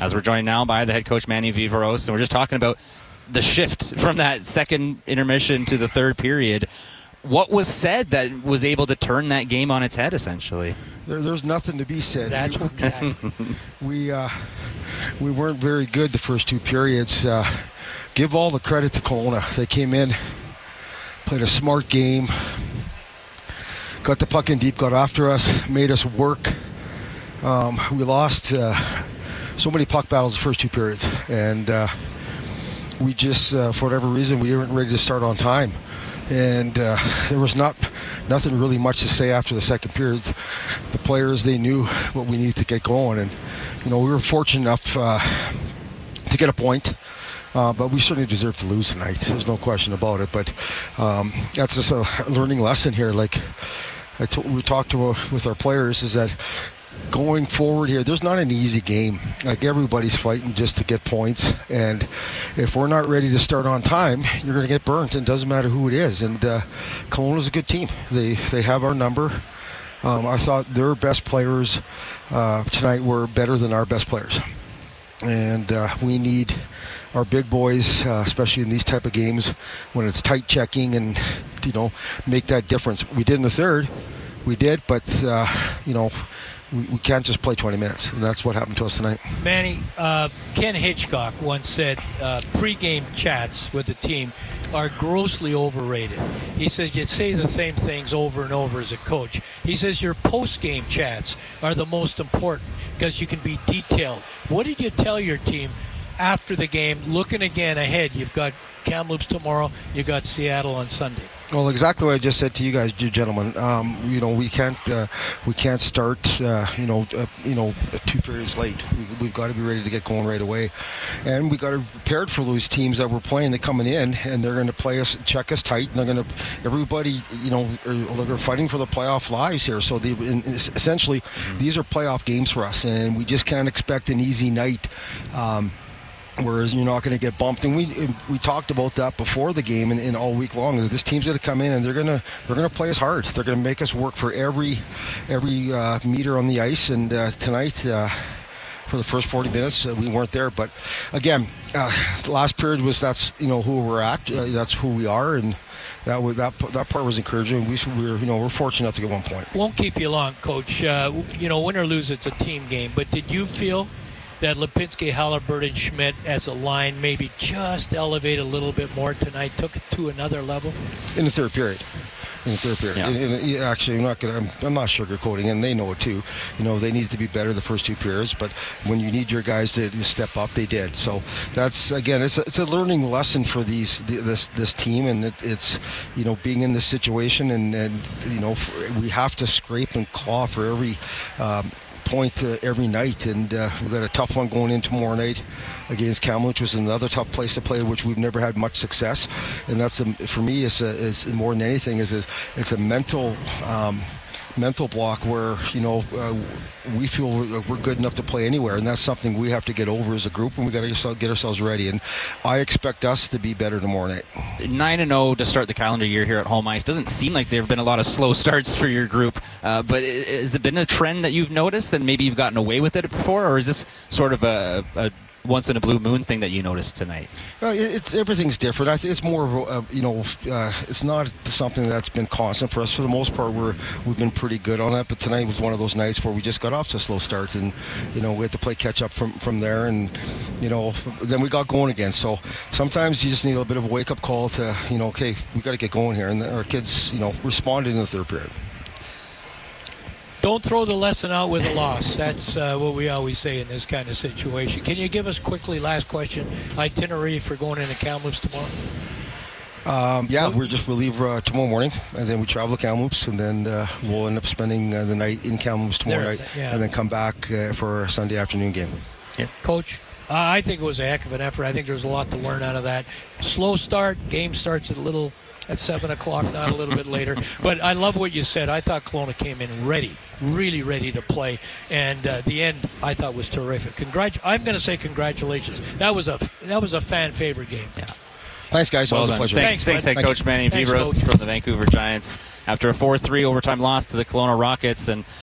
as we're joined now by the head coach, Manny Viveros, and we're just talking about the shift from that second intermission to the third period. What was said that was able to turn that game on its head, essentially? There's nothing to be said. That's exactly. We weren't very good the first two periods. Give all the credit to Kelowna. They came in, played a smart game, got the puck in deep, got after us, made us work. We lost so many puck battles the first two periods, and we just, for whatever reason, we weren't ready to start on time. And there was nothing really much to say after the second periods. The players, they knew what we needed to get going, and we were fortunate enough to get a point. But we certainly deserve to lose tonight. There's no question about it. But that's just a learning lesson here. Like we talked with our players, is that going forward here, there's not an easy game. Like, everybody's fighting just to get points, and if we're not ready to start on time, you're going to get burnt, and it doesn't matter who it is. And Kelowna's a good team. They have our number. I thought their best players tonight were better than our best players, and we need our big boys, especially in these type of games when it's tight checking, and make that difference. We did in the third. We did, but we can't just play 20 minutes, and that's what happened to us tonight. Manny, Ken Hitchcock once said pre-game chats with the team are grossly overrated. He says you say the same things over and over as a coach. He says your post-game chats are the most important because you can be detailed. What did you tell your team after the game, looking again ahead? You've got Kamloops tomorrow, you got Seattle on Sunday. Well, exactly what I just said to you guys, gentlemen. We can't start 2 periods late. We've got to be ready to get going right away, and we got to be prepared for those teams that we're playing. They're coming in, and they're going to play us, check us tight, and they're going to everybody. They're fighting for the playoff lives here. So essentially, these are playoff games for us, and we just can't expect an easy night. Whereas you're not going to get bumped, and we talked about that before the game and all week long. This team's going to come in and they're going to play us hard. They're going to make us work for every meter on the ice. And tonight, for the first 40 minutes, we weren't there. But again, the last period that's who we're at. That's who we are, and that part was encouraging. We're fortunate enough to get 1 point. Won't keep you long, Coach. Win or lose, it's a team game. But did you feel that Lipinski, Halliburton, Schmidt as a line maybe just elevate a little bit more tonight, took it to another level? In the third period. Yeah. Actually, I'm not sugarcoating, and they know it too. They needed to be better the first 2 periods, but when you need your guys to step up, they did. So that's, again, it's a learning lesson for this team, and it's being in this situation, and we have to scrape and claw for every point every night, and we've got a tough one going in tomorrow night against Kamloops, which is another tough place to play, which we've never had much success. And that's for me is more than anything is it's a mental block where we feel we're good enough to play anywhere, and that's something we have to get over as a group, and we got to get ourselves ready. And I expect us to be better tomorrow night. 9-0 to start the calendar year here at home ice. Doesn't seem like there have been a lot of slow starts for your group, but has it been a trend that you've noticed and maybe you've gotten away with it before, or is this sort of a once in a blue moon thing that you noticed tonight? Well, everything's different. I think it's more of it's not something that's been constant for us. For the most part, we've been pretty good on that. But tonight was one of those nights where we just got off to a slow start, and we had to play catch up from there, and then we got going again. So sometimes you just need a little bit of a wake up call to okay, we got to get going here, and our kids responded in the third period. Don't throw the lesson out with a loss. That's what we always say in this kind of situation. Can you give us quickly, last question, itinerary for going into Kamloops tomorrow? We'll leave tomorrow morning, and then we travel to Kamloops, and then we'll end up spending the night in Kamloops tomorrow night, and then come back for a Sunday afternoon game. Yeah. Coach, I think it was a heck of an effort. I think there's a lot to learn out of that. Slow start, game starts at 7 o'clock, not a little bit later. But I love what you said. I thought Kelowna came in really ready to play. And the end, I thought, was terrific. I'm going to say congratulations. That was a fan favorite game. Yeah. Thanks, guys. Well it was a pleasure. Thanks, head coach Manny Viveros from the Vancouver Giants after a 4-3 overtime loss to the Kelowna Rockets. And